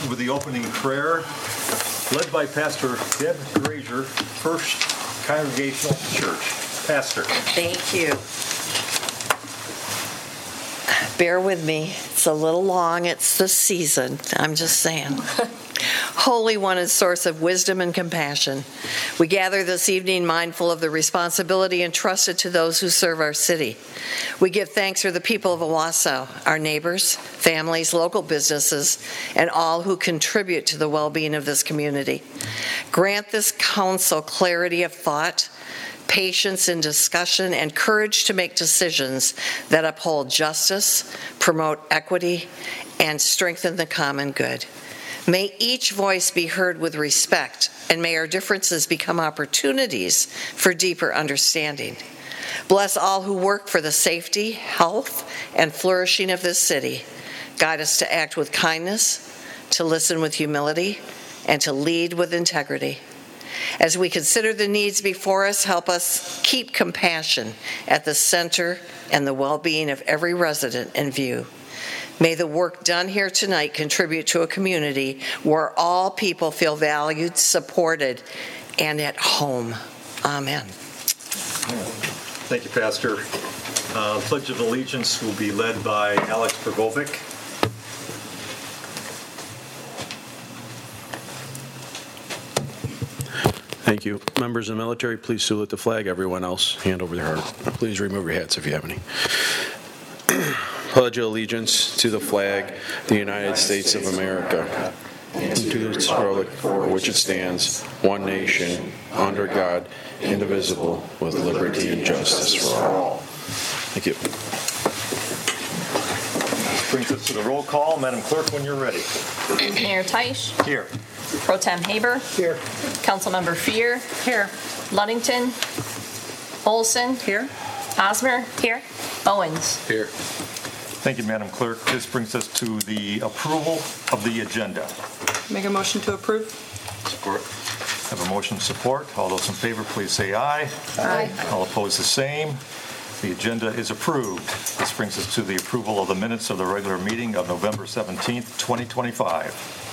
on with the opening prayer, led by Pastor Deb Grazier, First Congregational Church. Pastor. Thank you. Bear with me. It's a little long. It's the season. I'm just saying. Holy One and source of wisdom and compassion, we gather this evening mindful of the responsibility entrusted to those who serve our city. We give thanks for the people of Owasso, our neighbors, families, local businesses, and all who contribute to the well-being of this community. Grant this council clarity of thought, patience in discussion, and courage to make decisions that uphold justice, promote equity, and strengthen the common good. May each voice be heard with respect, and may our differences become opportunities for deeper understanding. Bless all who work for the safety, health, and flourishing of this city. Guide us to act with kindness, to listen with humility, and to lead with integrity. As we consider the needs before us, help us keep compassion at the center and the well-being of every resident in view. May the work done here tonight contribute to a community where all people feel valued, supported, and at home. Amen. Thank you, Pastor. Pledge of Allegiance will be led by Alex Pergovic. Thank you. Members of the military, please salute the flag. Everyone else, hand over their heart. Please remove your hats if you have any. Pledge allegiance to the flag, the United States of America, and to the republic for which it stands, one nation, under God, indivisible, with liberty and justice for all. Thank you. This brings us to the roll call. Madam Clerk, when you're ready. Mayor Teich. Here. Pro Tem Haber. Here. Councilmember Fear. Here. Ludington. Olson. Here. Osmer. Here. Owens. Here. Thank you, Madam Clerk. This brings us to the approval of the agenda. Make a motion to approve. Support. Have a motion to support. All those in favor, please say aye. Aye. All opposed, the same. The agenda is approved. This brings us to the approval of the minutes of the regular meeting of November 17th, 2025.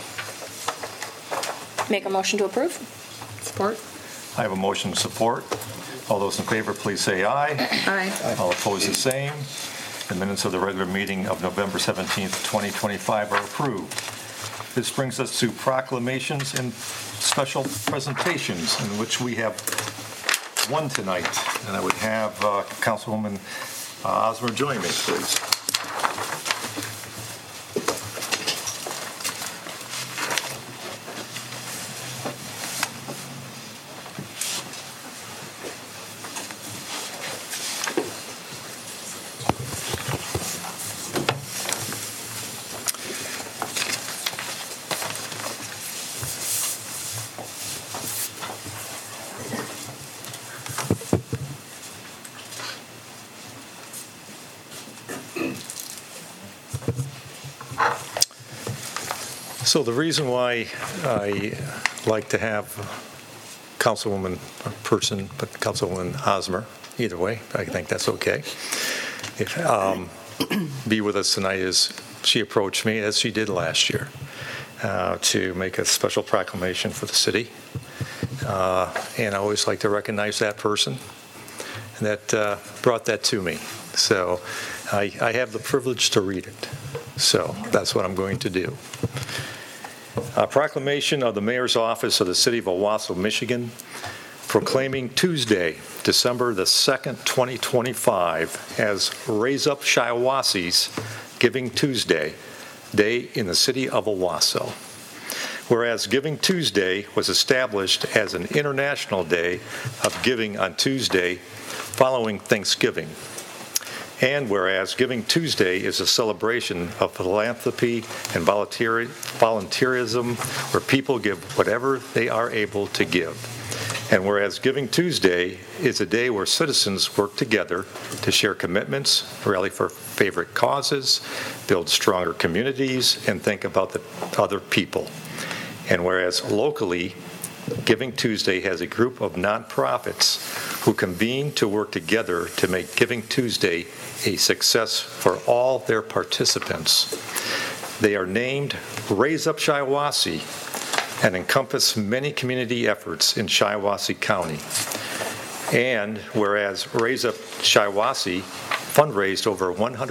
Make a motion to approve. Support. I have a motion to support. All those in favor, please say aye. Aye. All opposed, the same. The minutes of the regular meeting of November 17th, 2025 are approved. This brings us to proclamations and special presentations, in which we have one tonight. And I would have Councilwoman Osmer join me, please. So the reason why I like to have Councilwoman Osmer, either way, I think that's okay, be with us tonight is she approached me, as she did last year, to make a special proclamation for the city. And I always like to recognize that person that brought that to me. So I have the privilege to read it. So that's what I'm going to do. A proclamation of the Mayor's Office of the City of Owasso, Michigan, proclaiming Tuesday, December the 2nd, 2025, as Raise Up Shiawassi's Giving Tuesday, Day in the City of Owasso. Whereas Giving Tuesday was established as an international day of giving on Tuesday following Thanksgiving. And whereas Giving Tuesday is a celebration of philanthropy and volunteerism, where people give whatever they are able to give. And whereas Giving Tuesday is a day where citizens work together to share commitments, rally for favorite causes, build stronger communities, and think about the other people. And whereas locally, Giving Tuesday has a group of nonprofits who convene to work together to make Giving Tuesday a success for all their participants. they are named Raise Up Shiawassee and encompass many community efforts in Shiawassee County. And whereas Raise Up Shiawassee fundraised over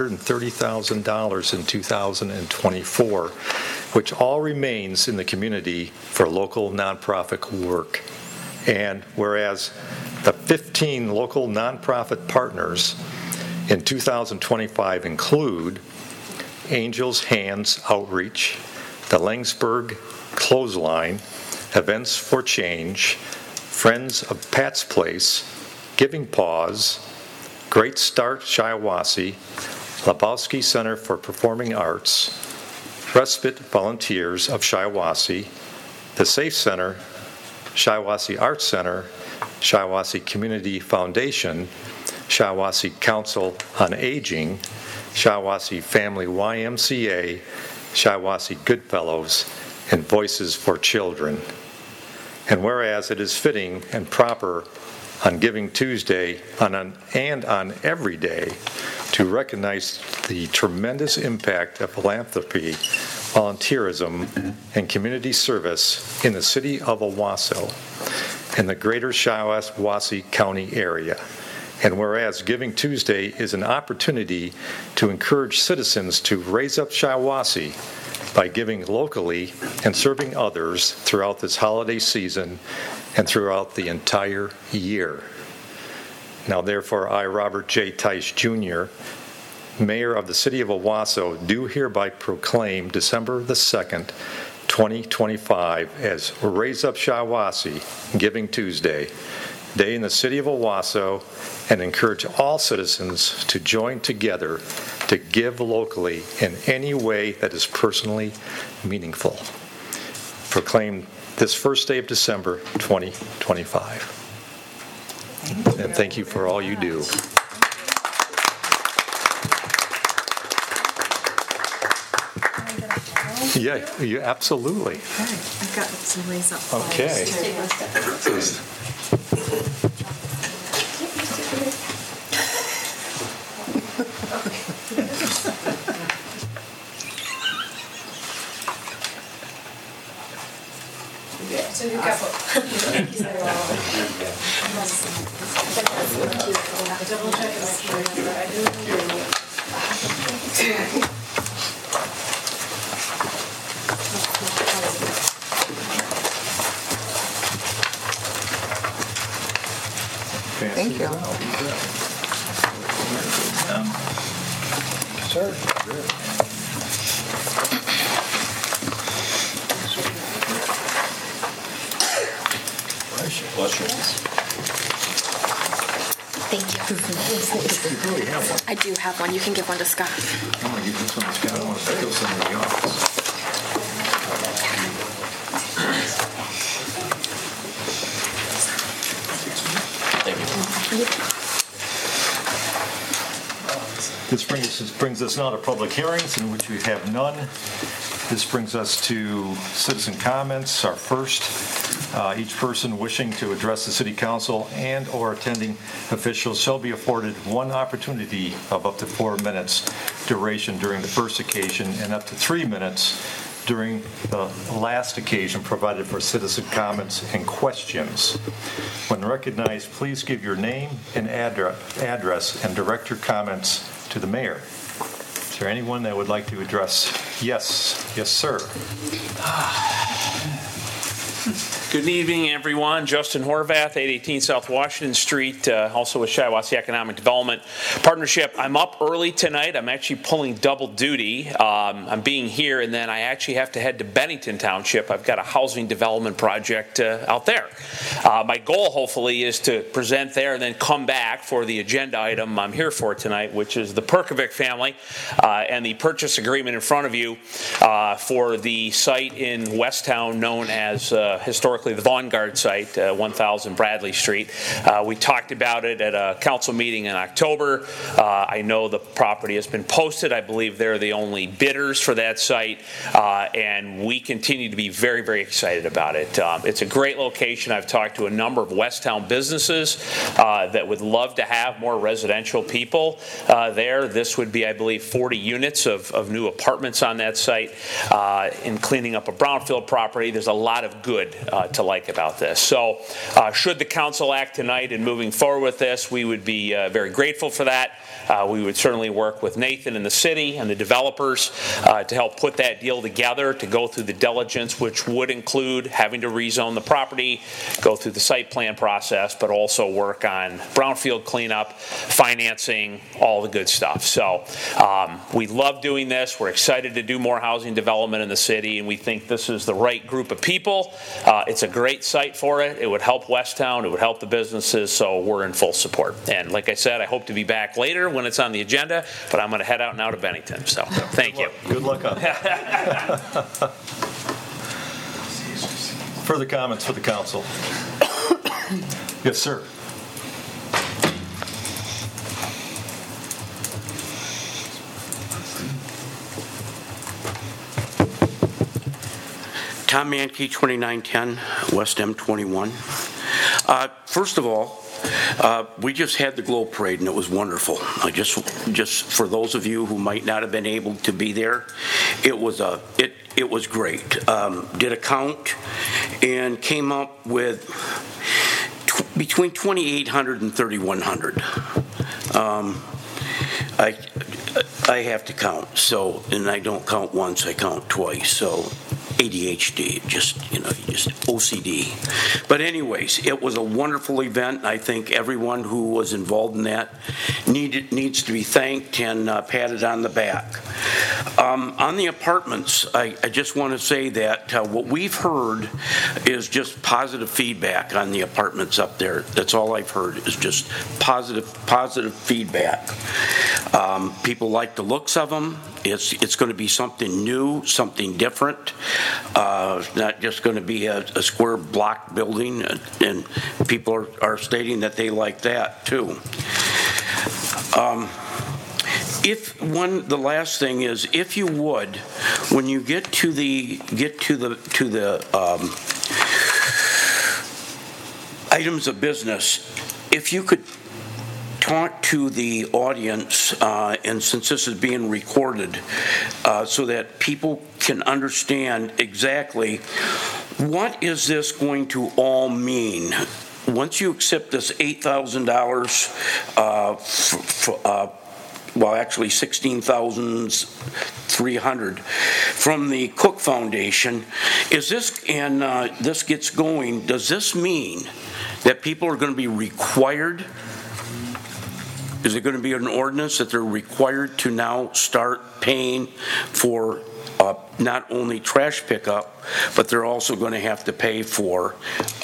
$130,000 in 2024, which all remains in the community for local nonprofit work. And whereas the 15 local nonprofit partners in 2025 include Angels Hands Outreach, the Langsburg Clothesline, Events for Change, Friends of Pat's Place, Giving Pause, Great Start Shiawassee, Lebowski Center for Performing Arts, Respite Volunteers of Shiawassee, the Safe Center, Shiawassee Arts Center, Shiawassee Community Foundation, Shiawassee Council on Aging, Shiawassee Family YMCA, Shiawassee Goodfellows, and Voices for Children. And whereas it is fitting and proper on Giving Tuesday and on every day to recognize the tremendous impact of philanthropy, volunteerism, and community service in the city of Owasso and the greater Shiawassee County area. And whereas Giving Tuesday is an opportunity to encourage citizens to raise up Shiawassee by giving locally and serving others throughout this holiday season and throughout the entire year. Now, therefore, I, Robert J. Tice, Jr., Mayor of the City of Owasso, do hereby proclaim December the 2nd, 2025 as Raise Up Shiawassee Giving Tuesday, Day in the City of Owasso, and encourage all citizens to join together to give locally in any way that is personally meaningful. Proclaim this first day of December 2025. And thank you for all you do. Yeah, absolutely. I've got some raise up. Okay. Thank you. Thank you. I do have one. You can give one to Scott. I'm going to give this one to Scott. I want to steal some of the office. This brings us now to public hearings, in which we have none. This brings us to citizen comments. Our first, each person wishing to address the City Council and or attending officials shall be afforded one opportunity of up to 4 minutes duration during the first occasion and up to 3 minutes during the last occasion provided for citizen comments and questions. When recognized, please give your name and address and direct your comments to the mayor. Is there anyone that would like to address? Yes, sir. Good evening, everyone. Justin Horvath, 818 South Washington Street, also with Shiawassee Economic Development Partnership. I'm up early tonight. I'm actually pulling double duty. I'm being here, and then I actually have to head to Bennington Township. I've got a housing development project out there. My goal, hopefully, is to present there and then come back for the agenda item I'm here for tonight, which is the Perkovic family and the purchase agreement in front of you for the site in Westtown known as Historic historically the Vanguard site, 1000 Bradley Street. We talked about it at a council meeting in October. I know the property has been posted. I believe they're the only bidders for that site, and we continue to be very, very excited about it. It's a great location. I've talked to a number of Westtown businesses that would love to have more residential people there. This would be, I believe, 40 units of new apartments on that site. In cleaning up a brownfield property, there's a lot of good to like about this. So should the council act tonight in moving forward with this, we would be very grateful for that. We would certainly work with Nathan and the city and the developers to help put that deal together, to go through the diligence, which would include having to rezone the property, go through the site plan process, but also work on brownfield cleanup, financing, all the good stuff. So we love doing this. We're excited to do more housing development in the city, and we think this is the right group of people. It's a great site for it. It would help Westtown. It would help the businesses, so we're in full support. And like I said, I hope to be back later when it's on the agenda, but I'm going to head out now to Bennington. So thank you. Good luck on that. Further comments for the council? Yes, sir. Tom Mankey, 2910 West M21. First of all, we just had the Globe Parade and it was wonderful. Just for those of you who might not have been able to be there, it was great. Did a count and came up with between 2,800 and 3,100. I have to count, and I don't count once, I count twice. So ADHD, just OCD. But anyways, it was a wonderful event. I think everyone who was involved in that needs to be thanked and patted on the back. On the apartments, I just want to say that what we've heard is just positive feedback on the apartments up there. That's all I've heard is just positive feedback. People like the looks of them. It's going to be something new, something different. Not just going to be a square block building, and people are stating that they like that too. The last thing is, if you would, when you get to the items of business, if you could talk to the audience, and since this is being recorded, so that people can understand exactly what is this going to all mean. Once you accept this $8,000, well, actually $16,300 from the Cook Foundation, is this, and this gets going, does this mean that people are going to be required? Is it going to be an ordinance that they're required to now start paying for not only trash pickup, but they're also going to have to pay for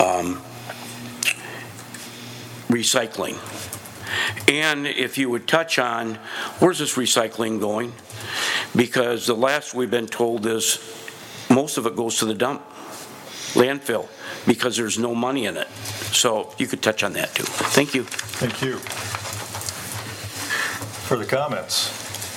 recycling? And if you would touch on, where's this recycling going? Because the last we've been told is most of it goes to the dump, landfill, because there's no money in it. So you could touch on that too. Thank you. Thank you. Further comments?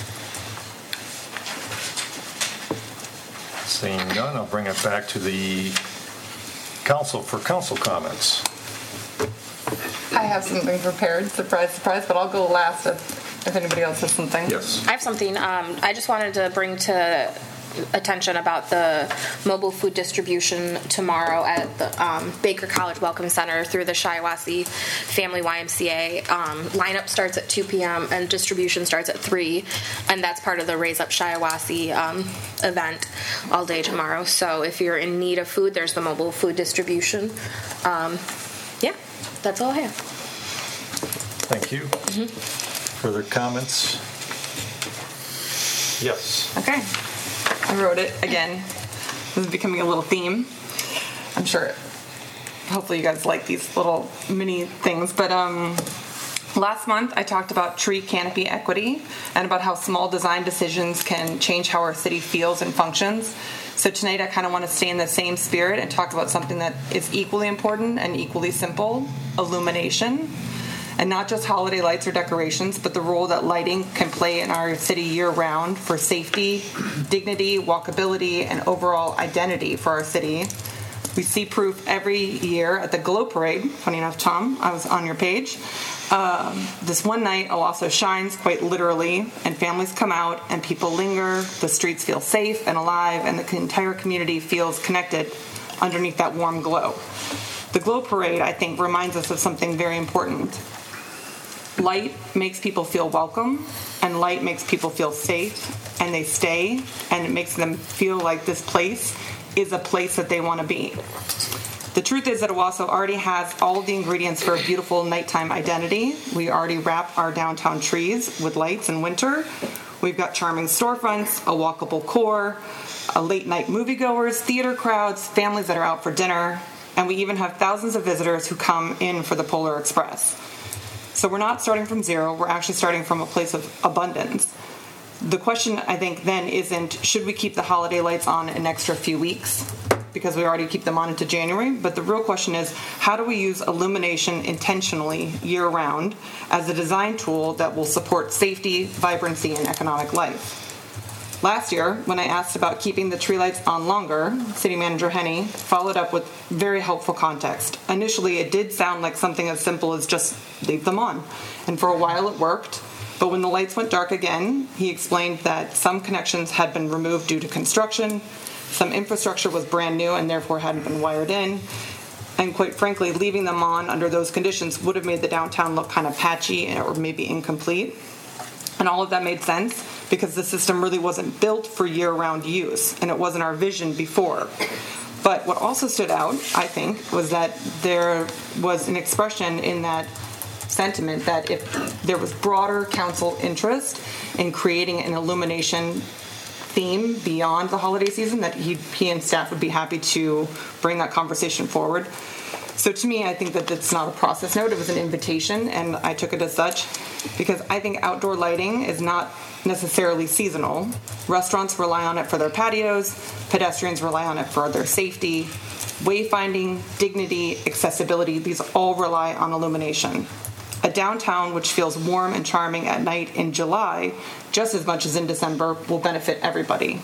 Seeing none, I'll bring it back to the council for council comments. I have something prepared, surprise, surprise, but I'll go last if anybody else has something. Yes. I have something I just wanted to bring to attention about the mobile food distribution tomorrow at the Baker College Welcome Center through the Shiawassee Family YMCA. Lineup starts at 2 p.m. and distribution starts at 3, and that's part of the Raise Up Shiawassee event all day tomorrow. So if you're in need of food, there's the mobile food distribution. Yeah, that's all I have. Thank you. Mm-hmm. Further comments? Yes. Okay. I wrote it again. This is becoming a little theme. I'm sure. Hopefully, you guys like these little mini things. But Last month, I talked about tree canopy equity and about how small design decisions can change how our city feels and functions. So tonight, I kind of want to stay in the same spirit and talk about something that is equally important and equally simple: illumination. And not just holiday lights or decorations, but the role that lighting can play in our city year-round for safety, dignity, walkability, and overall identity for our city. We see proof every year at the Glow Parade. Funny enough, Tom, I was on your page. This one night, Owasso shines, quite literally, and families come out and people linger, the streets feel safe and alive, and the entire community feels connected underneath that warm glow. The Glow Parade, I think, reminds us of something very important. Light makes people feel welcome, and light makes people feel safe, and they stay, and it makes them feel like this place is a place that they want to be. The truth is that Owasso already has all of the ingredients for a beautiful nighttime identity. We already wrap our downtown trees with lights in winter. We've got charming storefronts, a walkable core, a late night moviegoers, theater crowds, families that are out for dinner, and we even have thousands of visitors who come in for the Polar Express. So we're not starting from zero, we're actually starting from a place of abundance. The question, I think, then isn't, should we keep the holiday lights on an extra few weeks? Because we already keep them on into January. But the real question is, how do we use illumination intentionally year-round as a design tool that will support safety, vibrancy, and economic life? Last year, when I asked about keeping the tree lights on longer, City Manager Henney followed up with very helpful context. Initially, it did sound like something as simple as just leave them on. And for a while, it worked. But when the lights went dark again, he explained that some connections had been removed due to construction, some infrastructure was brand new and therefore hadn't been wired in, and quite frankly, leaving them on under those conditions would have made the downtown look kind of patchy or maybe incomplete. And all of that made sense because the system really wasn't built for year-round use, and it wasn't our vision before. But what also stood out, I think, was that there was an expression in that sentiment that if there was broader council interest in creating an illumination theme beyond the holiday season, that he and staff would be happy to bring that conversation forward. So to me, I think that it's not a process note, it was an invitation, and I took it as such because I think outdoor lighting is not necessarily seasonal. Restaurants rely on it for their patios, pedestrians rely on it for their safety, wayfinding, dignity, accessibility, these all rely on illumination. A downtown which feels warm and charming at night in July, just as much as in December, will benefit everybody.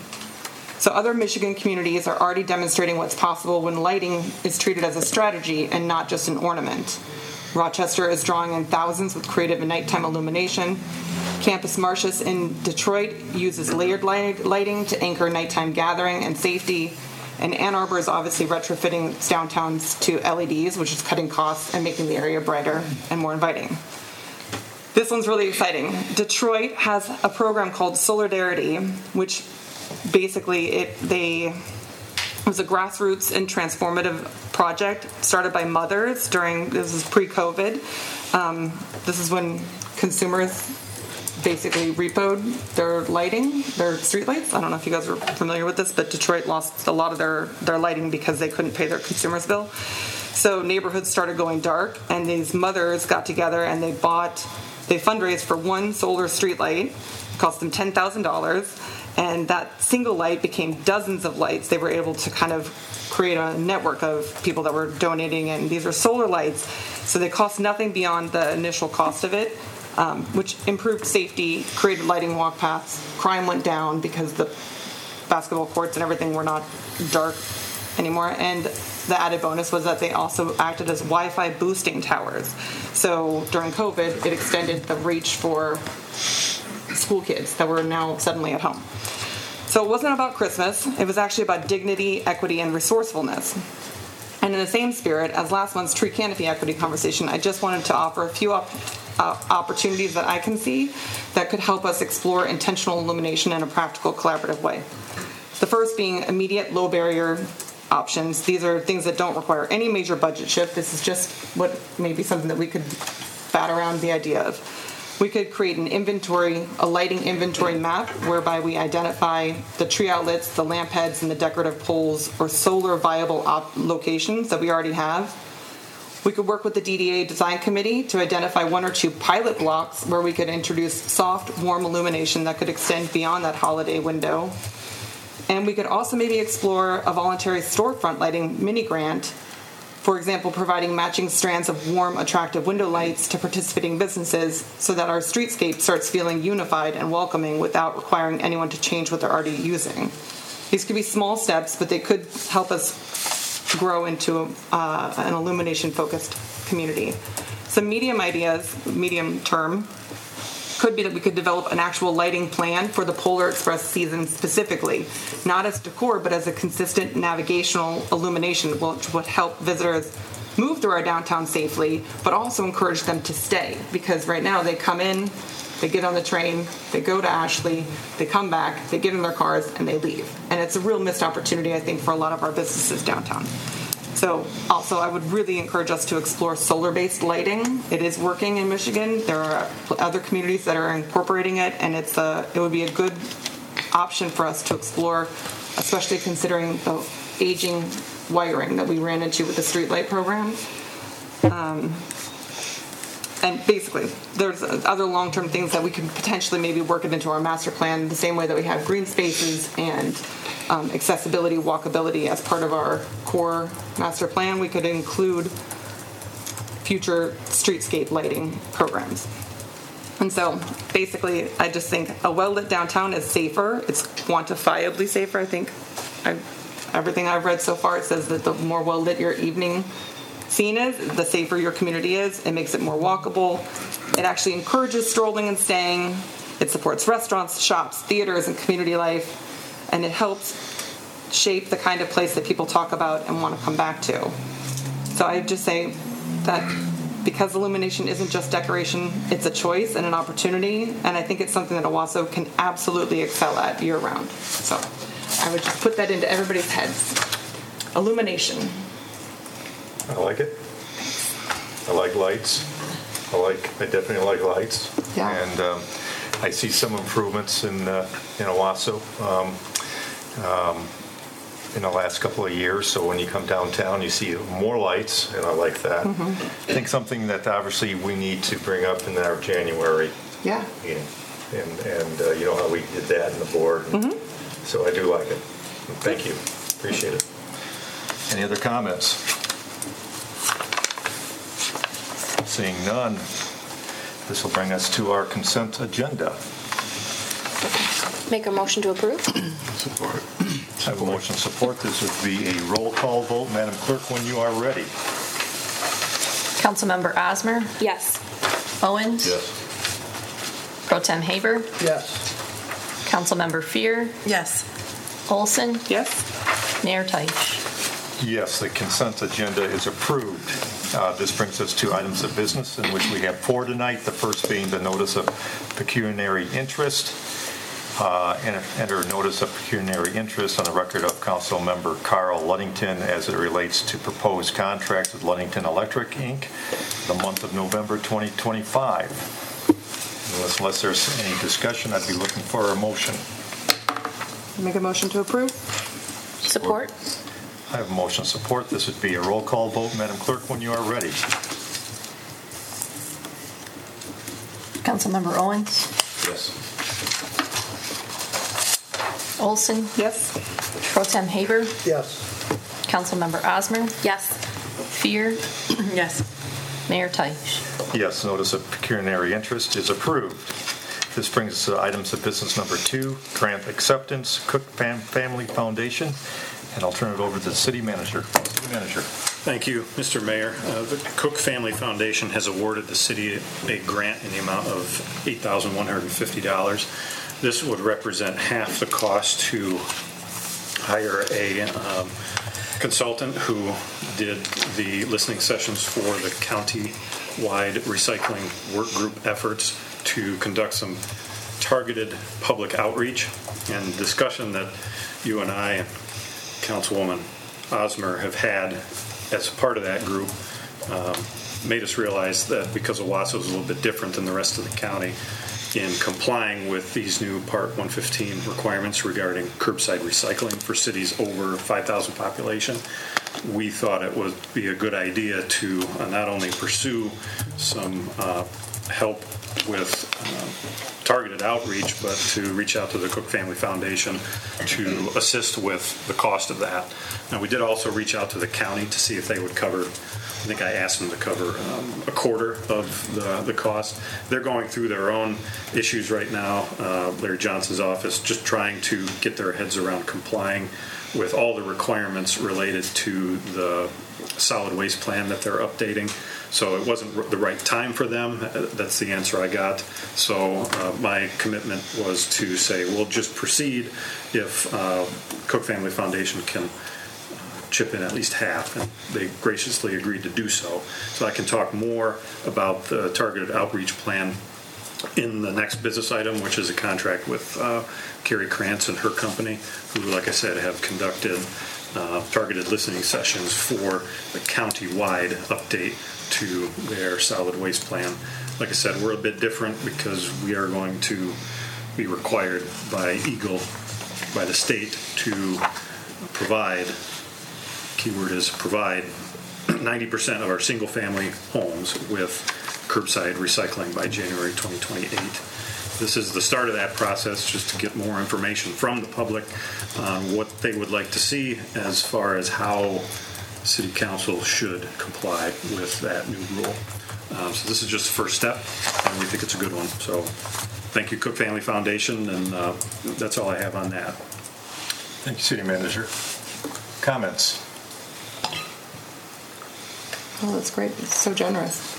So other Michigan communities are already demonstrating what's possible when lighting is treated as a strategy and not just an ornament. Rochester is drawing in thousands with creative and nighttime illumination. Campus Martius in Detroit uses layered lighting to anchor nighttime gathering and safety. And Ann Arbor is obviously retrofitting its downtowns to LEDs, which is cutting costs and making the area brighter and more inviting. This one's really exciting. Detroit has a program called Solidarity, which basically it was a grassroots and transformative project started by mothers this is pre-COVID. This is when consumers basically repoed their lighting, their street lights. I don't know if you guys are familiar with this, but Detroit lost a lot of their lighting because they couldn't pay their consumer's bill. So neighborhoods started going dark, and these mothers got together and they fundraised for one solar street light. It cost them $10,000. And that single light became dozens of lights. They were able to kind of create a network of people that were donating, and these are solar lights, so they cost nothing beyond the initial cost of it, which improved safety, created lighting walk paths, crime went down because the basketball courts and everything were not dark anymore, and the added bonus was that they also acted as Wi-Fi boosting towers. So during COVID, it extended the reach for school kids that were now suddenly at home. So it wasn't about Christmas, it was actually about dignity, equity, and resourcefulness. And in the same spirit as last month's tree canopy equity conversation, I just wanted to offer a few opportunities that I can see that could help us explore intentional illumination in a practical, collaborative way. The first being immediate low barrier options. These are things that don't require any major budget shift. This is just what may be something that we could bat around the idea of. We could create a lighting inventory map whereby we identify the tree outlets, the lamp heads, and the decorative poles or solar viable locations that we already have. We could work with the DDA Design Committee to identify 1 or 2 pilot blocks where we could introduce soft, warm illumination that could extend beyond that holiday window. And we could also maybe explore a voluntary storefront lighting mini grant, for example, providing matching strands of warm, attractive window lights to participating businesses so that our streetscape starts feeling unified and welcoming without requiring anyone to change what they're already using. These could be small steps, but they could help us grow into an illumination-focused community. Some medium term, could be that we could develop an actual lighting plan for the Polar Express season specifically, not as decor, but as a consistent navigational illumination, which would help visitors move through our downtown safely, but also encourage them to stay, because right now they come in, they get on the train, they go to Ashley, they come back, they get in their cars, and they leave. And it's a real missed opportunity, I think, for a lot of our businesses downtown. So also, I would really encourage us to explore solar-based lighting. It is working in Michigan. There are other communities that are incorporating it, and it would be a good option for us to explore, especially considering the aging wiring that we ran into with the streetlight program. And basically, there's other long-term things that we could potentially maybe work it into our master plan the same way that we have green spaces and accessibility, walkability as part of our core master plan. We could include future streetscape lighting programs. And so basically, I just think a well-lit downtown is safer. It's quantifiably safer. I think everything I've read so far, it says that the more well-lit your evening scene is, the safer your community is. It makes it more walkable. It actually encourages strolling and staying. It supports restaurants, shops, theaters, and community life. And it helps shape the kind of place that people talk about and want to come back to. So I just say that because illumination isn't just decoration, it's a choice and an opportunity, and I think it's something that Owasso can absolutely excel at year-round. So I would just put that into everybody's heads. Illumination. I like it. I like lights. I definitely like lights. Yeah. And I see some improvements in Owasso in the last couple of years. So when you come downtown, you see more lights, and I like that. Mm-hmm. I think something that obviously we need to bring up in our January meeting. And you know how we did that in the board. Mm-hmm. So I do like it. Thank you. Appreciate it. Any other comments? Seeing none, this will bring us to our consent agenda. Make a motion to approve. Support. I have a motion to support. This would be a roll call vote. Madam Clerk, when you are ready. Councilmember Osmer? Yes. Owens? Yes. Pro Tem Haber? Yes. Councilmember Fear? Yes. Olson? Yes? Mayor Teich? Yes, the consent agenda is approved. This brings us to items of business, in which we have 4 tonight. The first being the notice of pecuniary interest. Enter notice of pecuniary interest on the record of Council Member Carl Ludington as it relates to proposed contracts with Ludington Electric, Inc., the month of November 2025. Unless there's any discussion, I'd be looking for a motion. Make a motion to approve. Support. I have a motion to support. This would be a roll call vote. Madam Clerk, when you are ready. Councilmember Owens? Yes. Olson? Yes? Pro Tem Haber? Yes. Councilmember Osmer? Yes. Fear? Yes. Mayor Teich? Yes, notice of pecuniary interest is approved. This brings us to items of business number 2, grant acceptance, Cook Family Foundation, and I'll turn it over to the city manager. City manager. Thank you, Mr. Mayor. The Cook Family Foundation has awarded the city a grant in the amount of $8,150. This would represent half the cost to hire a consultant who did the listening sessions for the county-wide recycling work group efforts to conduct some targeted public outreach and discussion that you and I and Councilwoman Osmer have had as part of that group made us realize that because Owasso is a little bit different than the rest of the county, in complying with these new Part 115 requirements regarding curbside recycling for cities over 5,000 population, we thought it would be a good idea to not only pursue some help with targeted outreach, but to reach out to the Cook Family Foundation to assist with the cost of that. Now, we did also reach out to the county to see if they would cover, I think I asked them to cover a quarter of the cost. They're going through their own issues right now, Larry Johnson's office, just trying to get their heads around complying with all the requirements related to the solid waste plan that they're updating. So it wasn't the right time for them. That's the answer I got. So my commitment was to say, we'll just proceed if Cook Family Foundation can chip in at least half, and they graciously agreed to do so. So I can talk more about the targeted outreach plan in the next business item, which is a contract with Carrie Krantz and her company, who, like I said, have conducted targeted listening sessions for the county-wide update to their solid waste plan. Like I said, we're a bit different because we are going to be required by EGLE, by the state, to provide, keyword is provide, 90% of our single-family homes with curbside recycling by January 2028. This is the start of that process, just to get more information from the public on what they would like to see as far as how City Council should comply with that new rule. So this is just the first step, and we think it's a good one. So thank you, Cook Family Foundation, and that's all I have on that. Thank you, City Manager. Comments? Oh, that's great. It's so generous.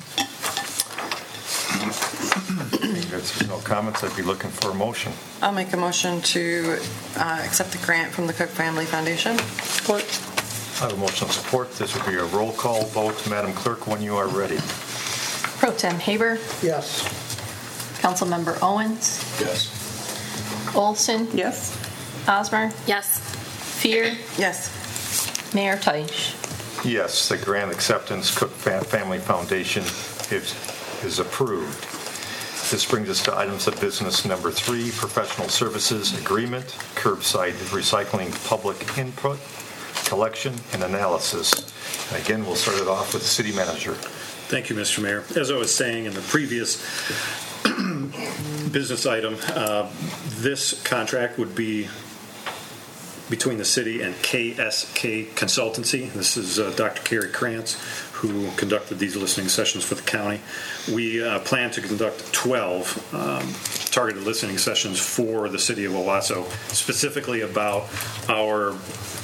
If there's no comments, I'd be looking for a motion. I'll make a motion to accept the grant from the Cook Family Foundation. Support. I have a motion of support. This will be a roll call vote. Madam Clerk, when you are ready. Pro Tem Haber, Yes. Councilmember Owens, Yes. Olson, Yes. Osmer, Yes. Fear, Yes. Mayor Teich. Yes, the grant acceptance Cook Family Foundation is approved. This brings us to items of business number 3, professional services agreement, curbside recycling public input, collection, and analysis. Again, we'll start it off with the City Manager. Thank you, Mr. Mayor. As I was saying in the previous business item, this contract would be between the city and KSK Consultancy. This is Dr. Carrie Krantz, who conducted these listening sessions for the county. We plan to conduct 12 targeted listening sessions for the city of Owasso, specifically about our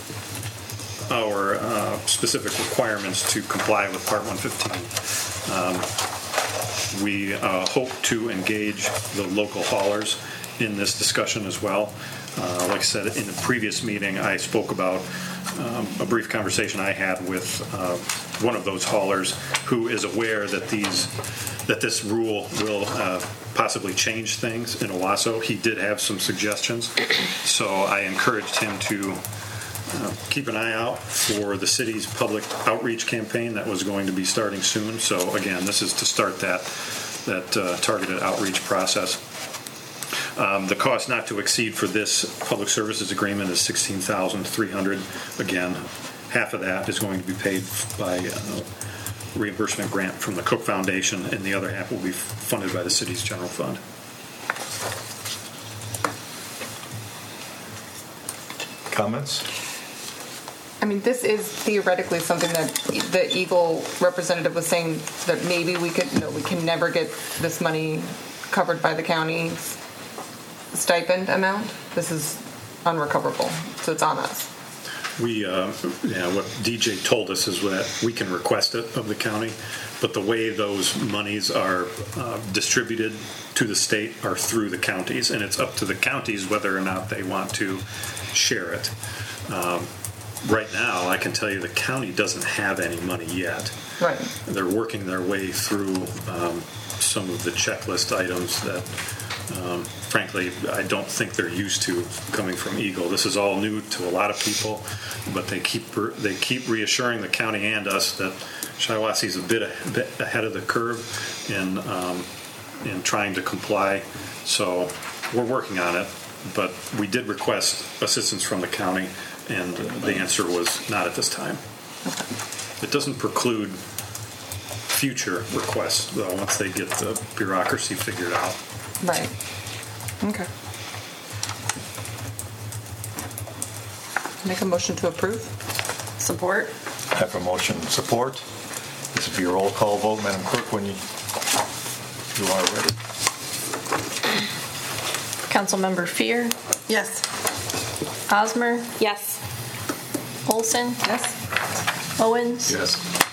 specific requirements to comply with Part 115. We hope to engage the local haulers in this discussion as well. Like I said, in the previous meeting, I spoke about a brief conversation I had with one of those haulers who is aware that this rule will possibly change things in Owasso. He did have some suggestions, so I encouraged him to keep an eye out for the city's public outreach campaign that was going to be starting soon. So again, this is to start that targeted outreach process. The cost not to exceed for this public services agreement is $16,300. Again, half of that is going to be paid by reimbursement grant from the Cook Foundation, and the other half will be funded by the city's general fund. Comments? I mean, this is theoretically something that the Eagle representative was saying that maybe we can never get this money covered by the county's stipend amount. This is unrecoverable, so it's on us. What DJ told us is that we can request it of the county, but the way those monies are distributed to the state are through the counties, and it's up to the counties whether or not they want to share it. Right now, I can tell you the county doesn't have any money yet. Right. They're working their way through some of the checklist items that, frankly, I don't think they're used to coming from Eagle. This is all new to a lot of people, but they keep reassuring the county and us that Shiawassee is a bit ahead of the curve in in trying to comply. So we're working on it, but we did request assistance from the county, and the answer was not at this time. It doesn't preclude future requests, though, once they get the bureaucracy figured out. Right. Okay. Make a motion to approve. Support? I have a motion and support. This will be a roll call vote. Madam Clerk, when you are ready. Councilmember Fear, Yes. Osmer, Yes. Olson, Yes. Owens, Yes.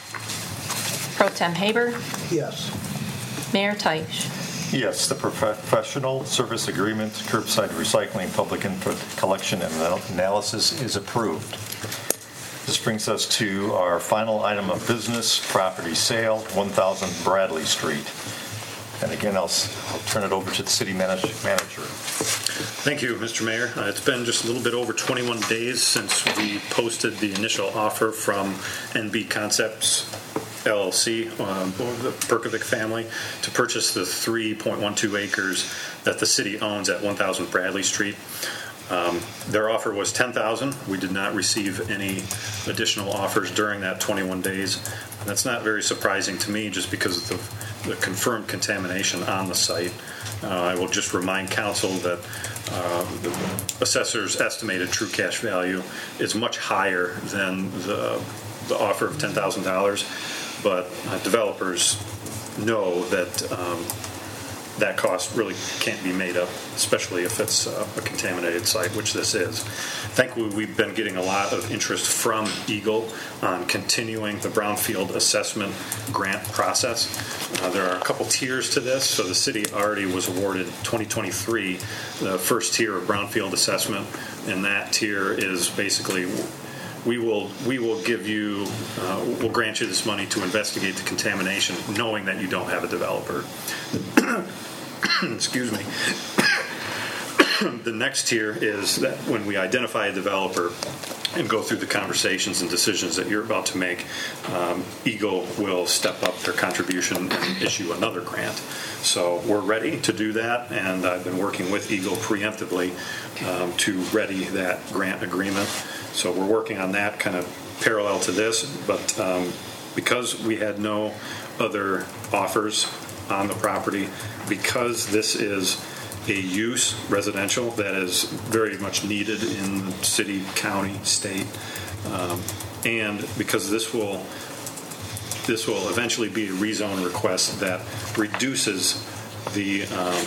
Pro Tem Haber, Yes. Mayor Teich. Yes, the professional service agreement, curbside recycling, public input collection, and analysis is approved. This brings us to our final item of business, property sale, 1000 Bradley Street. And again, I'll turn it over to the city manager. Thank you, Mr. Mayor. It's been just a little bit over 21 days since we posted the initial offer from NB Concepts LLC, the Perkovic family, to purchase the 3.12 acres that the city owns at 1000 Bradley Street. Their offer was $10,000. We did not receive any additional offers during that 21 days. And that's not very surprising to me, just because of the confirmed contamination on the site. I will just remind council that the assessor's estimated true cash value is much higher than the offer of $10,000, but developers know that that cost really can't be made up, especially if it's a contaminated site, which this is. Thankfully, we've been getting a lot of interest from Eagle on continuing the brownfield assessment grant process. There are a couple tiers to this. So the city already was awarded 2023 the first tier of brownfield assessment, and that tier is basically we will give you, we'll grant you this money to investigate the contamination, knowing that you don't have a developer. Excuse me. The next tier is that when we identify a developer and go through the conversations and decisions that you're about to make, Eagle will step up their contribution and issue another grant. So we're ready to do that, and I've been working with Eagle preemptively to ready that grant agreement. So we're working on that kind of parallel to this, but because we had no other offers on the property, because this is a use residential that is very much needed in the city, county, state, and because this will eventually be a rezone request that reduces the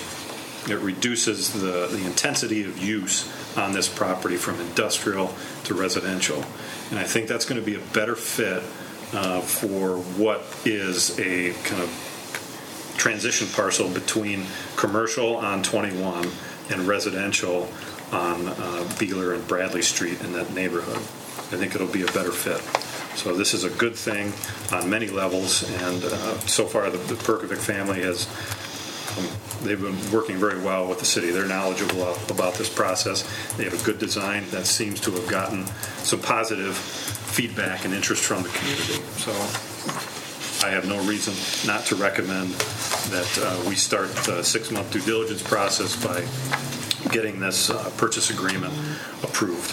intensity of use on this property from industrial to residential. And I think that's going to be a better fit for what is a kind of transition parcel between commercial on 21 and residential on Beeler and Bradley Street in that neighborhood. I think it'll be a better fit. So this is a good thing on many levels, and so far the Perkovic family has they've been working very well with the city. They're knowledgeable about this process. They have a good design that seems to have gotten some positive feedback and interest from the community. So I have no reason not to recommend that we start the 6-month due diligence process by getting this purchase agreement approved.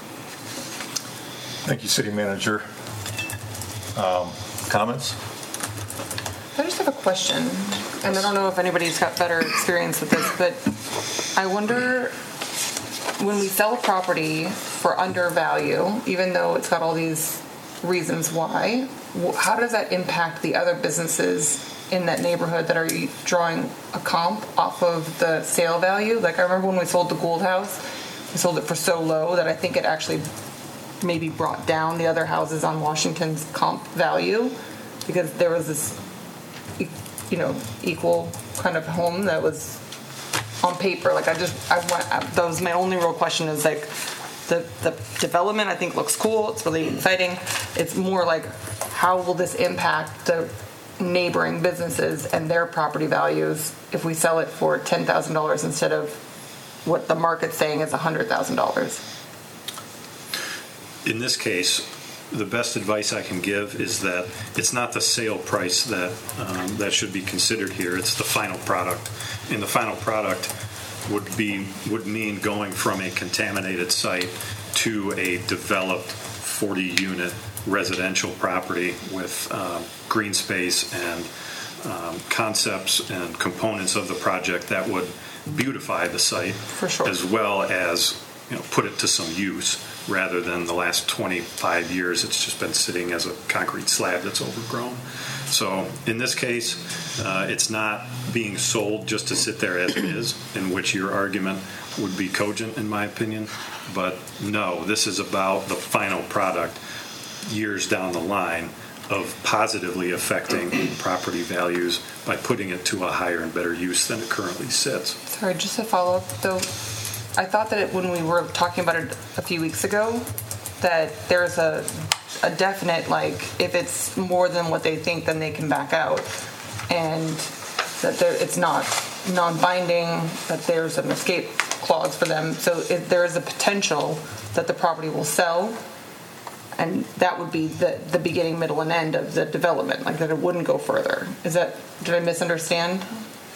Thank you, City Manager. Comments? I just have a question, and I don't know if anybody's got better experience with this, but I wonder, when we sell a property for undervalue, even though it's got all these reasons why, how does that impact the other businesses in that neighborhood that are drawing a comp off of the sale value? Like, I remember when we sold the Gould House, we sold it for so low that I think it actually maybe brought down the other houses on Washington's comp value, because there was this, equal kind of home that was on paper. Like, that was my only real question, is like, the development I think looks cool. It's really exciting. It's more like, how will this impact the neighboring businesses and their property values if we sell it for $10,000 instead of what the market's saying is $100,000? In this case, the best advice I can give is that it's not the sale price that should be considered here. It's the final product, and the final product would mean going from a contaminated site to a developed 40-unit residential property with green space and concepts and components of the project that would beautify the site, For sure. as well as put it to some use, rather than the last 25 years it's just been sitting as a concrete slab that's overgrown. So in this case, it's not being sold just to sit there as it is, in which your argument would be cogent, in my opinion. But no, this is about the final product years down the line of positively affecting property values by putting it to a higher and better use than it currently sits. Sorry, just to follow up though, I thought that when we were talking about it a few weeks ago, that there's a definite, like, if it's more than what they think, then they can back out, and that it's not non-binding, that there's an escape clause for them. So if there is a potential that the property will sell, and that would be the beginning, middle, and end of the development, like that it wouldn't go further. Did I misunderstand?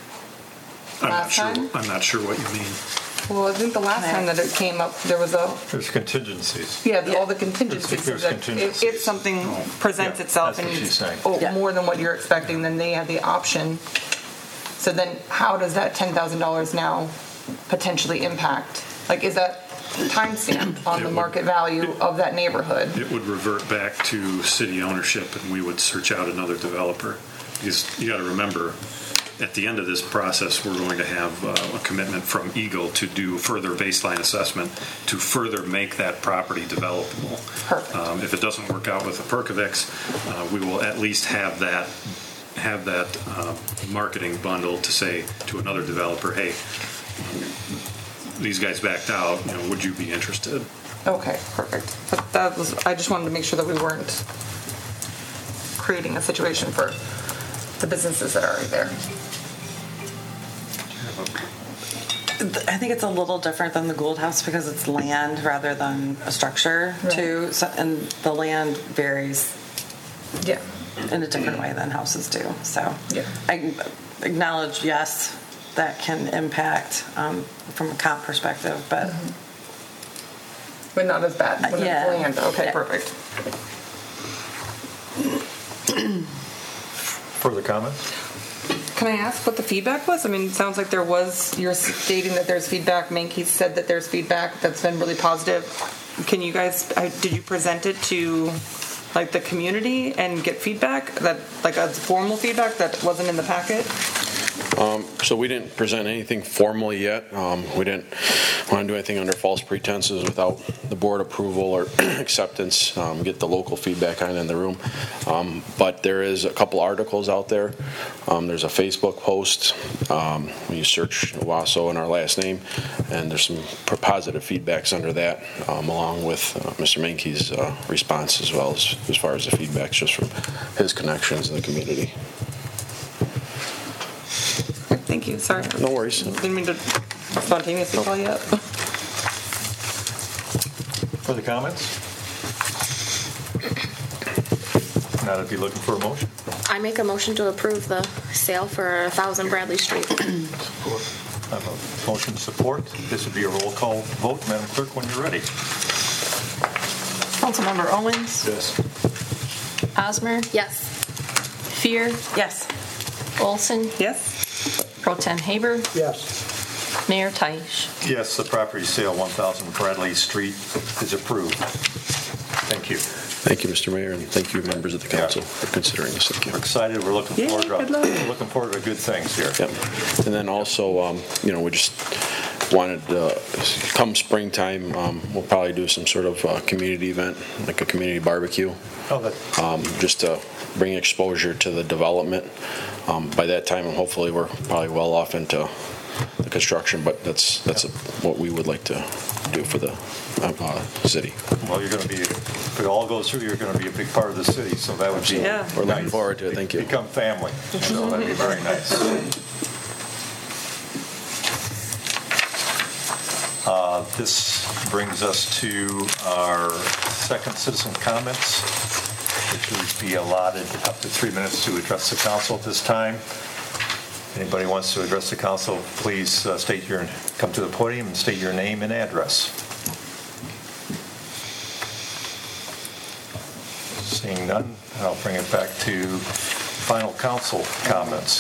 I'm Last time? not sure what you mean. Well, I think the last time that it came up, there was There's contingencies. all the contingencies. There's that contingencies. If something presents Yeah, itself that's and what you she's saying. more than what you're expecting, then they have the option. So then how does that $10,000 now potentially impact? Like, is that timestamped on the market value of that neighborhood? It would revert back to city ownership, and we would search out another developer. Because you got to remember, at the end of this process, we're going to have a commitment from Eagle to do further baseline assessment to further make that property developable. Perfect. If it doesn't work out with the Perkovix, we will at least have that marketing bundle to say to another developer, hey, these guys backed out, would you be interested? Okay, perfect. But I just wanted to make sure that we weren't creating a situation for the businesses that are already there. I think it's a little different than the Gould House because it's land rather than a structure too, so, and the land varies in a different way than houses do. So I acknowledge, yes, that can impact from a comp perspective, but not as bad when it's land. Okay, Yeah. perfect. Further comments? Can I ask what the feedback was? I mean, it sounds like you're stating that there's feedback. Mankey said that there's feedback that's been really positive. Can you guys, did you present it to like the community and get feedback that, like a formal feedback that wasn't in the packet? So we didn't present anything formally yet. We didn't want to do anything under false pretenses without the board approval or acceptance, get the local feedback on in the room. But there is a couple articles out there. There's a Facebook post. When you search Waso and our last name, and there's some positive feedbacks under that, along with Mr. Mankey's response as well as far as the feedbacks just from his connections in the community. Thank you. Sorry. No worries. Didn't mean to spontaneously call you up. Further comments? Now I'd be looking for a motion. I make a motion to approve the sale for 1,000 Bradley Street. Support. I have a motion support. This would be a roll call vote. Madam Clerk, when you're ready. Councilmember Owens? Yes. Osmer? Yes. Fear? yes. Olson? Yes. Pro Tem Haber? Yes. Mayor Teich? Yes, the property sale 1,000 Bradley Street is approved. Thank you. Thank you, Mr. Mayor, and thank you, members of the council, for considering this. Thank you. We're excited. We're looking forward to good things here. Yep. And then also, we just wanted come springtime, we'll probably do some sort of community event, like a community barbecue, just to bring exposure to the development. By that time, hopefully, we're probably well off into the construction, but that's what we would like to do for the city. Well, you're going to be, if it all goes through, you're going to be a big part of the city, so that would be We're looking forward to it. Thank you. Become family. So that'd be very nice. This brings us to our second citizen comments, which would be allotted up to 3 minutes to address the council at this time. If anybody wants to address the council, please come to the podium and state your name and address. Seeing none, I'll bring it back to final council comments.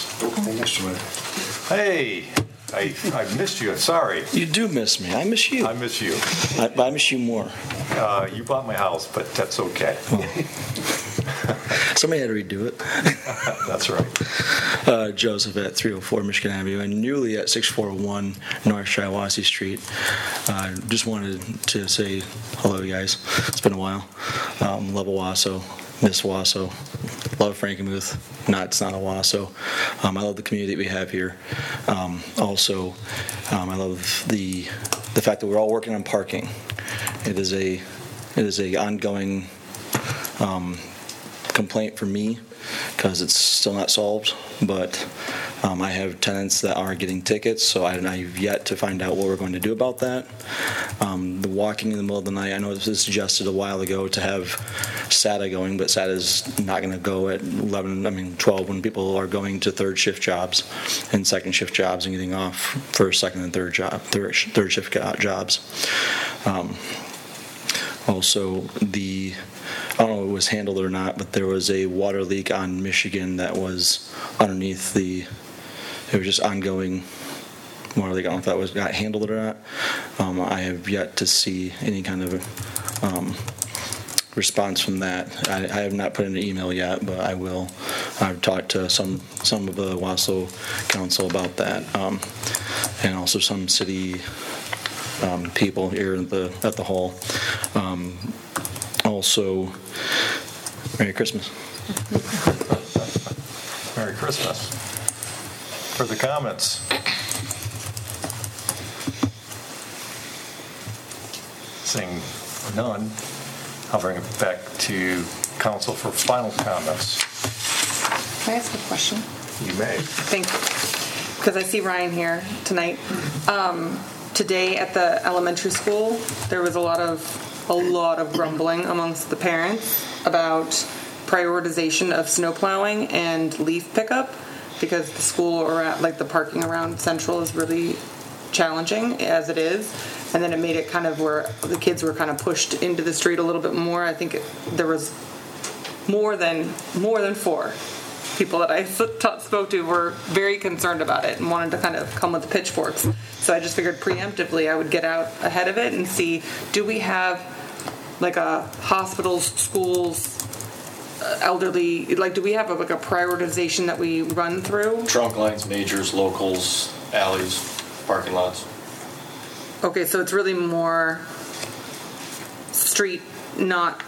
Hey, I missed you. I'm sorry. You do miss me. I miss you. I miss you. I miss you more. You bought my house, but that's okay. Somebody had to redo it. That's right. Joseph at 304 Michigan Avenue and Newly at 641 North Shiawassee Street. Just wanted to say hello, you guys. It's been a while. Love Owasso, miss Owasso, love Frankenmuth. It's not Owasso. I love the community that we have here. Also, I love the fact that we're all working on parking. It is a ongoing complaint for me because it's still not solved, but I have tenants that are getting tickets, so I've yet to find out what we're going to do about that. The walking in the middle of the night, I know this was suggested a while ago to have SATA going, but SATA is not going to go at 12 when people are going to third shift jobs and second shift jobs and getting off for second and third shift jobs. Also, I don't know if it was handled or not, but there was a water leak on Michigan that was underneath it was just ongoing water leak. I don't know if that got handled or not. I have yet to see any kind of response from that. I have not put in an email yet, but I will. I've talked to some of the Owasso Council about that, and also some city people here at the hall. Also, Merry Christmas. Merry Christmas. For the comments. Seeing none, I'll bring it back to council for final comments. Can I ask a question? You may. Thank you. Because I see Ryan here tonight. Today at the elementary school, there was a lot of grumbling amongst the parents about prioritization of snow plowing and leaf pickup because the school or the parking around Central is really challenging as it is, and then it made it kind of where the kids were kind of pushed into the street a little bit more. I think there was more than 4 people that I spoke to were very concerned about it and wanted to kind of come with the pitchforks. So I just figured preemptively I would get out ahead of it and see, do we have hospitals, schools, elderly, do we have a prioritization that we run through? Trunk lines, majors, locals, alleys, parking lots. Okay, so it's really more street, not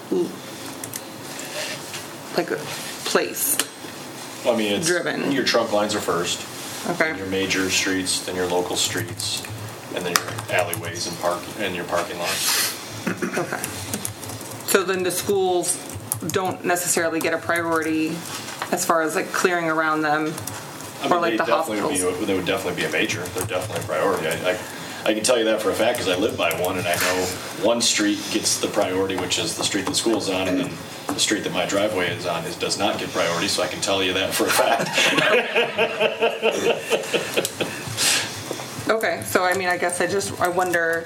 like a place. I mean, it's driven. Your trunk lines are first. Okay. Then your major streets, then your local streets, and then your alleyways and your parking lots. Okay. So then the schools don't necessarily get a priority as far as clearing around them, the hospitals. They would definitely be a major. They're definitely a priority. I can tell you that for a fact because I live by one, and I know one street gets the priority, which is the street the school's on, and then the street that my driveway is on does not get priority. So I can tell you that for a fact. Okay, so I guess I wonder.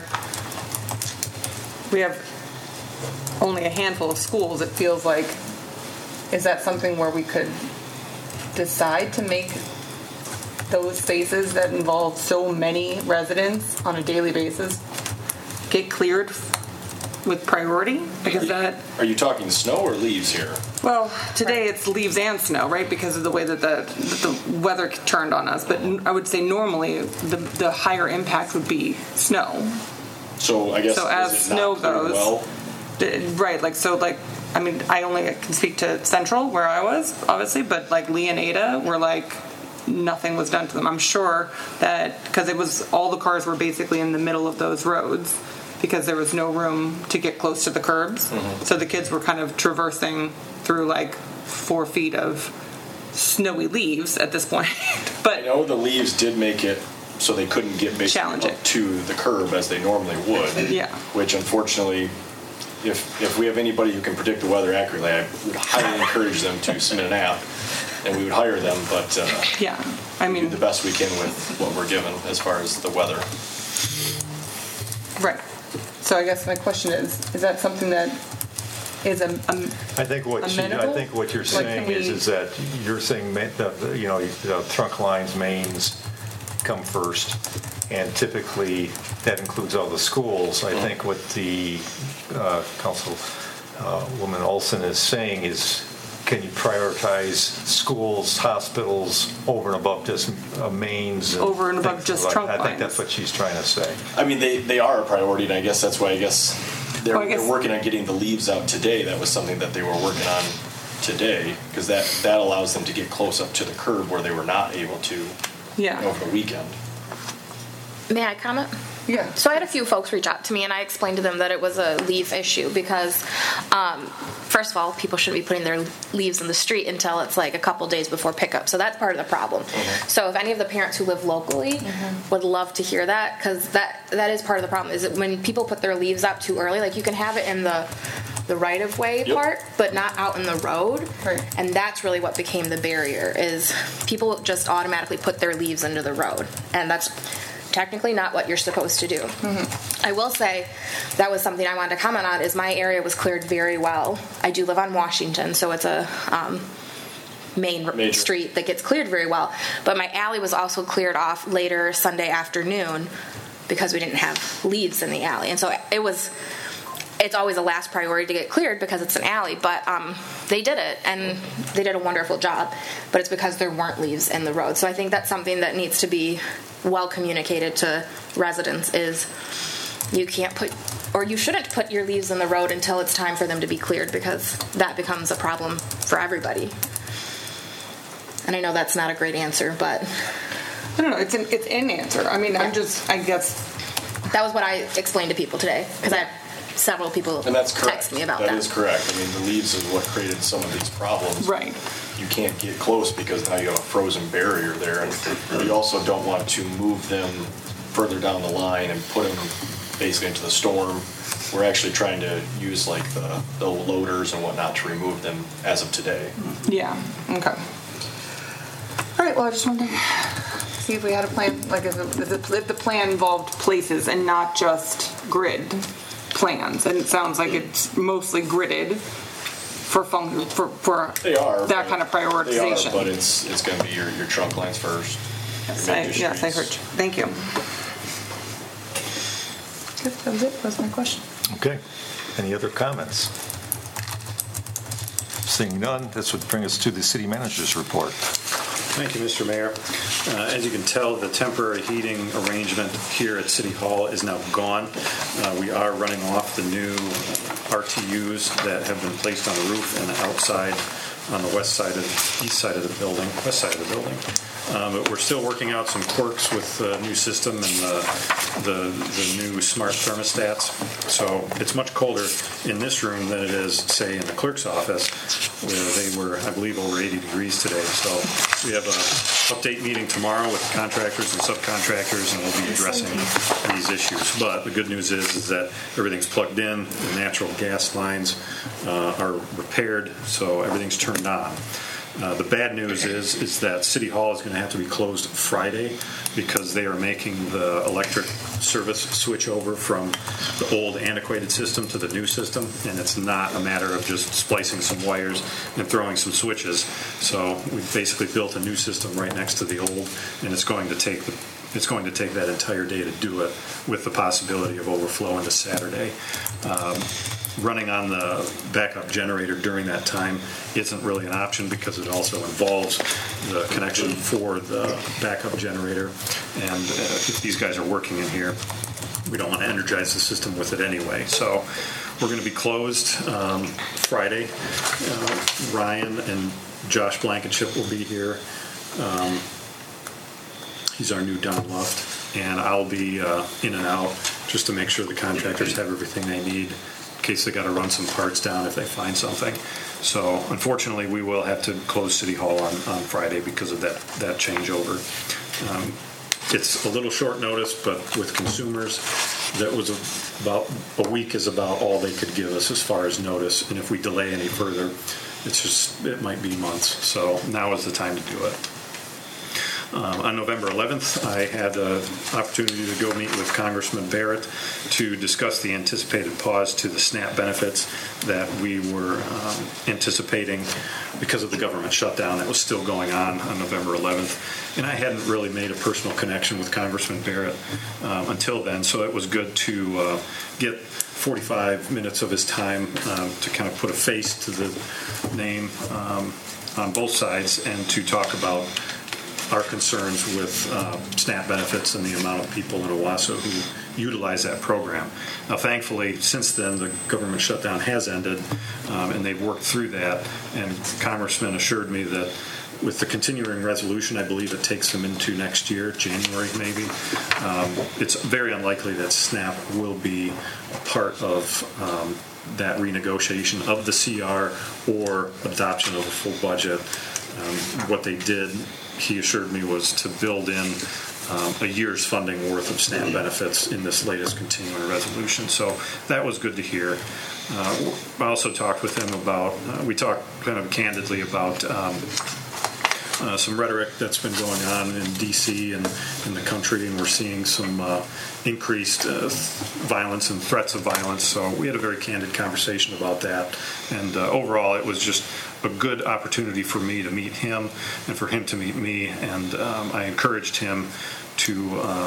We have only a handful of schools. It feels like, is that something where we could decide to make those spaces that involve so many residents on a daily basis get cleared with priority? Are you talking snow or leaves here? Well, today it's leaves and snow, right? Because of the way that the weather turned on us. But I would say normally the higher impact would be snow. So I guess as snow goes, right? I only can speak to Central where I was, obviously, but Lee and Ada were nothing was done to them. I'm sure that because all the cars were basically in the middle of those roads because there was no room to get close to the curbs. Mm-hmm. So the kids were kind of traversing through 4 feet of snowy leaves at this point. But I know the leaves did make it so they couldn't get Challenge basically it. up to the curb as they normally would. Yeah. Which unfortunately, if we have anybody who can predict the weather accurately, I would highly encourage them to submit an app, and we would hire them, but Yeah, I we do mean, the best we can with what we're given as far as the weather. Right. So I guess my question is that something that is I think what you're Like, saying can we- is that you're saying the trunk lines, mains come first, and typically that includes all the schools. I think what the Councilwoman Olson is saying is, can you prioritize schools, hospitals over and above just mains? Over and above just trunk I think lines. that's what she's trying to say. I mean, they are a priority, and I guess that's why they're Well, I guess- working on getting the leaves out today. That was something that they were working on today, because that allows them to get close up to the curb where they were not able to yeah. over the weekend. May I comment? Yeah. So I had a few folks reach out to me, and I explained to them that it was a leaf issue because, first of all, people shouldn't be putting their leaves in the street until it's like a couple days before pickup. So that's part of the problem. So if any of the parents who live locally would love to hear that, because that is part of the problem, is that when people put their leaves up too early, like you can have it in the right-of-way part, but not out in the road. Right. And that's really what became the barrier, is people just automatically put their leaves into the road. And that's technically not what you're supposed to do. I will say that was something I wanted to comment on, is my area was cleared very well. I do live on Washington, so it's a main street that gets cleared very well. But my alley was also cleared off later Sunday afternoon because we didn't have leaves in the alley. And so it's always a last priority to get cleared because it's an alley, but they did it, and they did a wonderful job, but it's because there weren't leaves in the road. So I think that's something that needs to be well communicated to residents, is you can't put, or you shouldn't put your leaves in the road until it's time for them to be cleared, because that becomes a problem for everybody. And I know that's not a great answer, but No, it's an answer. I mean, I guess that was what I explained to people today, because I had several people And that's correct. text me about that. That is correct. I mean, the leaves is what created some of these problems. Right. You can't get close because now you have a frozen barrier there, and you also don't want to move them further down the line and put them basically into the storm. We're actually trying to use like the loaders and whatnot to remove them as of today. Yeah. Okay. All right. Well, I just wanted to see if we had a plan. Like, if the plan involved places and not just grid plans. And it sounds like it's mostly gridded for They are that kind of prioritization. They are, but it's going to be your trunk lines first. Yes, I heard you. Thank you. Good. That was it. That was my question. Okay. Any other comments? Seeing none, this would bring us to the city manager's report. Thank you, Mr. Mayor. As you can tell, the temporary heating arrangement here at City Hall is now gone. We are running off the new RTUs that have been placed on the roof and outside on the east side of the building. But we're still working out some quirks with the new system and the new smart thermostats. So it's much colder in this room than it is, say, in the clerk's office, where they were, I believe, over 80 degrees today. So we have an update meeting tomorrow with contractors and subcontractors, and we'll be addressing these issues. But the good news is that everything's plugged in, the natural gas lines are repaired, so everything's turned on. The bad news is that City Hall is going to have to be closed Friday because they are making the electric service switch over from the old antiquated system to the new system, and it's not a matter of just splicing some wires and throwing some switches. So we've basically built a new system right next to the old, and it's going to take that entire day to do it, with the possibility of overflow into Saturday. Running on the backup generator during that time isn't really an option because it also involves the connection for the backup generator. And if these guys are working in here, we don't want to energize the system with it anyway. So we're going to be closed Friday. Ryan and Josh Blankenship will be here. He's our new Don Luft. And I'll be in and out just to make sure the contractors have everything they need in case they got to run some parts down if they find something. So unfortunately, we will have to close City Hall on Friday because of that changeover. It's a little short notice, but with consumers, that was about a week is about all they could give us as far as notice. And if we delay any further, it might be months. So now is the time to do it. On November 11th, I had the opportunity to go meet with Congressman Barrett to discuss the anticipated pause to the SNAP benefits that we were anticipating because of the government shutdown that was still going on November 11th. And I hadn't really made a personal connection with Congressman Barrett until then, so it was good to get 45 minutes of his time to kind of put a face to the name on both sides and to talk about our concerns with SNAP benefits and the amount of people in Owasso who utilize that program. Now, thankfully, since then, the government shutdown has ended, and they've worked through that. And Congressman assured me that with the continuing resolution, I believe it takes them into next year, January maybe, it's very unlikely that SNAP will be a part of that renegotiation of the CR or adoption of a full budget. What they did, he assured me, was to build in a year's funding worth of SNAP benefits in this latest continuing resolution. So that was good to hear. I also talked with him about, we talked kind of candidly about some rhetoric that's been going on in D.C. and in the country, and we're seeing some increased violence and threats of violence. So we had a very candid conversation about that. And overall, it was just a good opportunity for me to meet him and for him to meet me. And I encouraged him to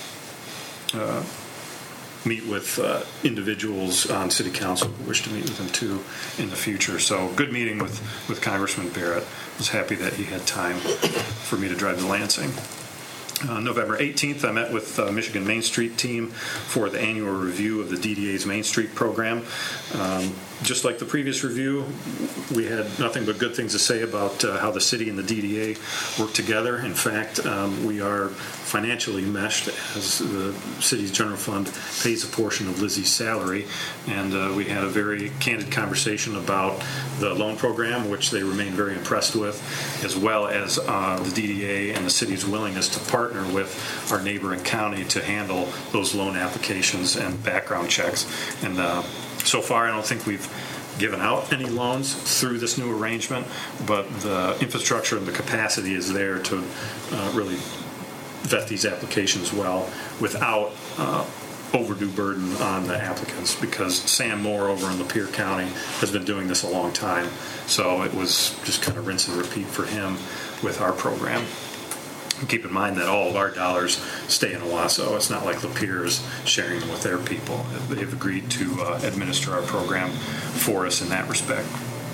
meet with individuals on City Council who wish to meet with him too in the future. So good meeting with Congressman Barrett. I was happy that he had time for me to drive to Lansing. November 18th, I met with Michigan Main Street team for the annual review of the DDA's Main Street program. Just like the previous review, we had nothing but good things to say about how the city and the DDA work together. In fact, we are financially meshed as the city's general fund pays a portion of Lizzie's salary. And we had a very candid conversation about the loan program, which they remain very impressed with, as well as the DDA and the city's willingness to partner with our neighboring county to handle those loan applications and background checks. And so far, I don't think we've given out any loans through this new arrangement, but the infrastructure and the capacity is there to really vet these applications well without overdue burden on the applicants, because Sam Moore over in Lapeer County has been doing this a long time. So it was just kind of rinse and repeat for him with our program. Keep in mind that all of our dollars stay in Owasso. It's not like Lapeer is sharing them with their people. They've agreed to administer our program for us in that respect.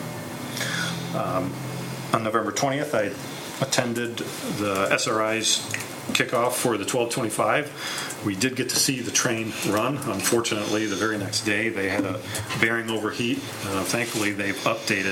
On November 20th, I attended the SRI's kickoff for the 1225. We did get to see the train run. Unfortunately, the very next day, they had a bearing overheat. Thankfully, they've updated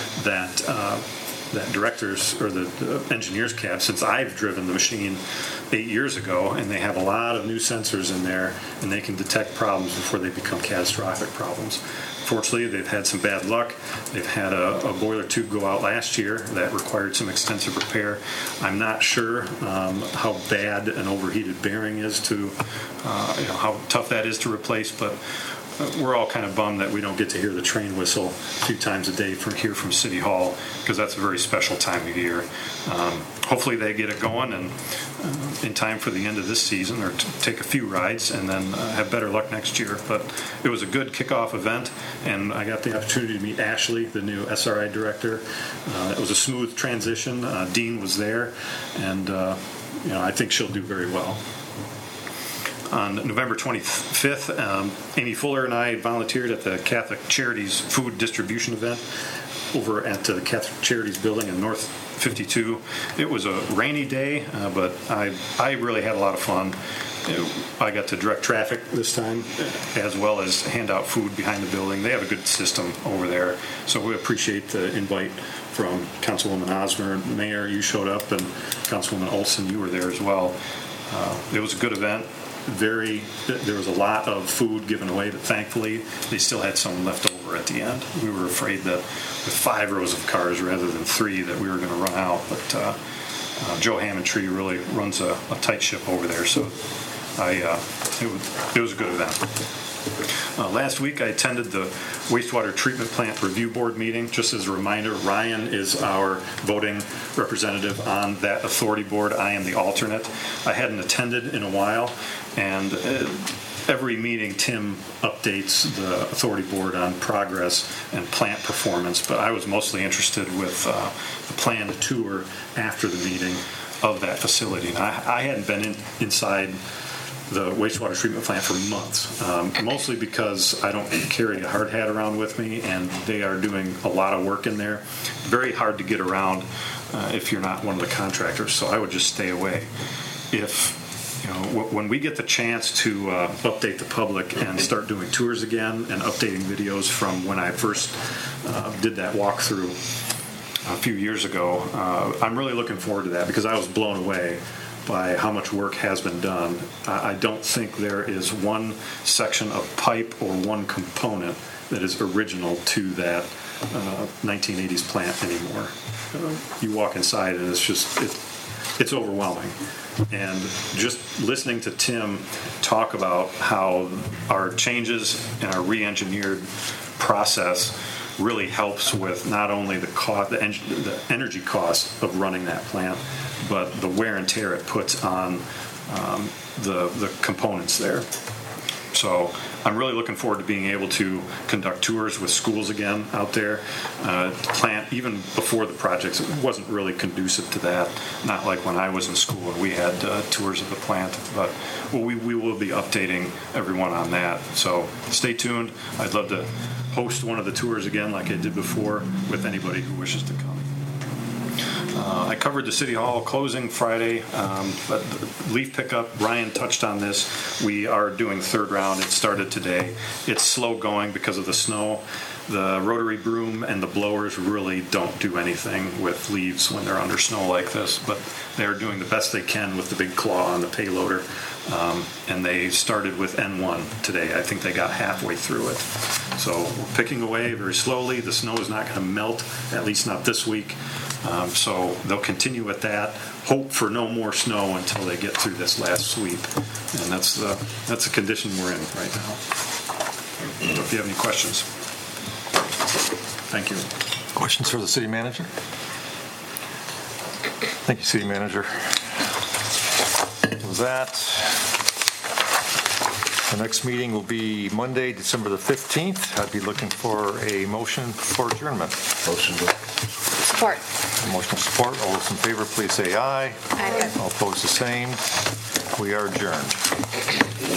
that director's or the engineer's cab since I've driven the machine 8 years ago, and they have a lot of new sensors in there, and they can detect problems before they become catastrophic problems. Fortunately, they've had some bad luck. They've had a boiler tube go out last year that required some extensive repair. I'm not sure how bad an overheated bearing is to, how tough that is to replace, but we're all kind of bummed that we don't get to hear the train whistle a few times a day from here from City Hall, because that's a very special time of year. Hopefully they get it going and in time for the end of this season, or take a few rides and then have better luck next year. But it was a good kickoff event, and I got the opportunity to meet Ashley, the new SRI director. It was a smooth transition. Dean was there, and I think she'll do very well. On November 25th, Amy Fuller and I volunteered at the Catholic Charities food distribution event over at the Catholic Charities building in North 52. It was a rainy day, but I really had a lot of fun. I got to direct traffic this time, as well as hand out food behind the building. They have a good system over there, so we appreciate the invite from Councilwoman Osmer. Mayor, you showed up, and Councilwoman Olson, you were there as well. It was a good event. There was a lot of food given away, but thankfully they still had some left over at the end. We were afraid that with 5 rows of cars rather than 3 that we were going to run out, but Joe Hammond-Tree really runs a tight ship over there, so it was a good event. Last week, I attended the wastewater treatment plant review board meeting. Just as a reminder, Ryan is our voting representative on that authority board. I am the alternate. I hadn't attended in a while, and every meeting, Tim updates the authority board on progress and plant performance, but I was mostly interested with the planned tour after the meeting of that facility. And I hadn't been inside the wastewater treatment plant for months, mostly because I don't carry a hard hat around with me, and they are doing a lot of work in there. Very hard to get around if you're not one of the contractors, so I would just stay away. When we get the chance to update the public and start doing tours again and updating videos from when I first did that walkthrough a few years ago, I'm really looking forward to that because I was blown away by how much work has been done. I don't think there is one section of pipe or one component that is original to that 1980s plant anymore. You walk inside and it's overwhelming. And just listening to Tim talk about how our changes and our re-engineered process really helps with not only the energy cost of running that plant, but the wear and tear it puts on the components there. So I'm really looking forward to being able to conduct tours with schools again out there. Plant, even before the projects, it wasn't really conducive to that. Not like when I was in school and we had tours of the plant. But we will be updating everyone on that. So stay tuned. I'd love to host one of the tours again like I did before with anybody who wishes to come. I covered the City Hall closing Friday, but leaf pickup, Ryan touched on this. We are doing third round. It started today. It's slow going because of the snow. The rotary broom and the blowers really don't do anything with leaves when they're under snow like this, but they're doing the best they can with the big claw on the payloader. And they started with N1 today. I think they got halfway through it. So we're picking away very slowly. The snow is not going to melt, at least not this week. So they'll continue with that. Hope for no more snow until they get through this last sweep. And that's the condition we're in right now. So if you have any questions. Thank you. Questions for the city manager? Thank you, city manager. With that, the next meeting will be Monday, December the 15th. I'd be looking for a motion for adjournment. Motion. Support. Motion support. All those in favor, please say aye. Aye. All opposed, the same. We are adjourned.